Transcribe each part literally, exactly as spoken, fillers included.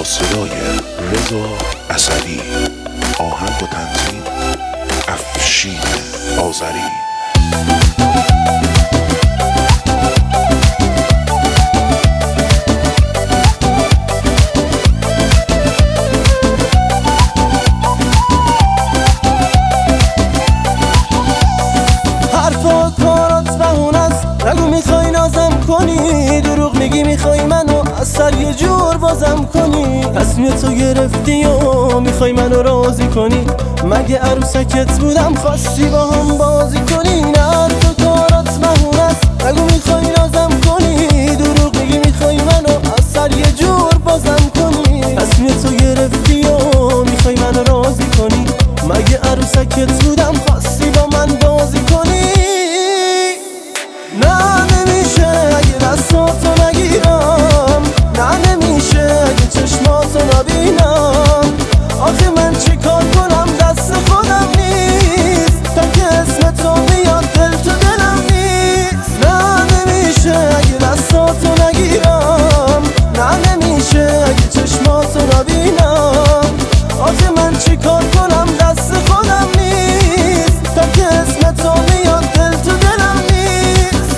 صدای رضا اصلی، آهنگ و تنظیم افشین آذری. حرفا کارات بهونه است، نگو میخوای نازم کنی، دروغ میگی میخوای منو از سر یه جور بازم کنی. تصمیم تو گرفتی و میخوای منو راضی کنی، مگه عروسکت بودم خواستی با هم بازی کنی؟ نه تو کارات بهونه است، نگو میخوای نازم کنی، دروغ میگی میخوای منو از سر یه جور بازم کنی. تصمیم تو گرفتی و میخوای منو راضی کنی، مگه عروسکت بودم خواستی با من بازی کنی؟ نه نمیشه اگه دستاتو نگیرم، نه نمیشه اگه چشماتو نبینم. آخه من چی کار کنم دست خودم نیست، تا که اسم تو میاد دل تو دلم نیست. نه نمیشه اگه دستاتو نگیرم، نه نمیشه اگه چشماتو نبینم. آخه من چی کار کنم دست خودم نیست، تا که اسم تو میاد دل تو دلم نیست.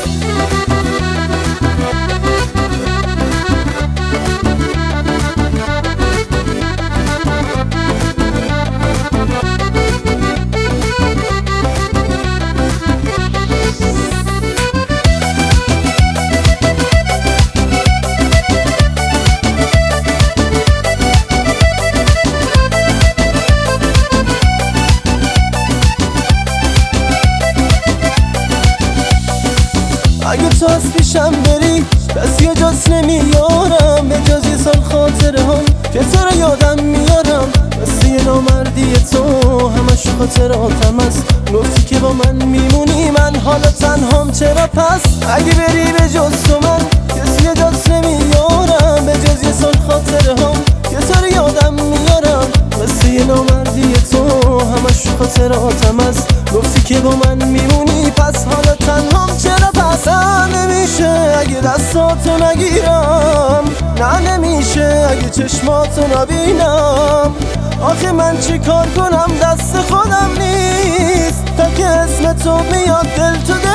اگه تو از پیشم بری کسی یه جاست نمیارم، به جز یه سال خاطره هم که تو رو یادم میارم. مثل یه نامردی تو همش خاطراتم است، گفتی که با من میمونی، من حالا تنهام چرا پس؟ اگه بری به جز تو من کسی یه جاست نمیارم، به جز یه سال خاطره هم که تو رو یادم میارم. مثل یه نامردی تو همش خاطراتم است، گفتی که با من میمونی، پس حالا تنهام چرا پس؟ نه نمیشه اگه دستاتو نگیرم، نه نمیشه اگه چشماتو نبینم. آخه من چی کار کنم دست خودم نیست، تا که اسم تو میاد دل تو دل